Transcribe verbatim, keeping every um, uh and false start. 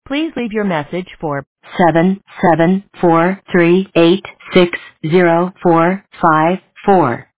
Please leave your message for seven seven four three eight six zero four five four.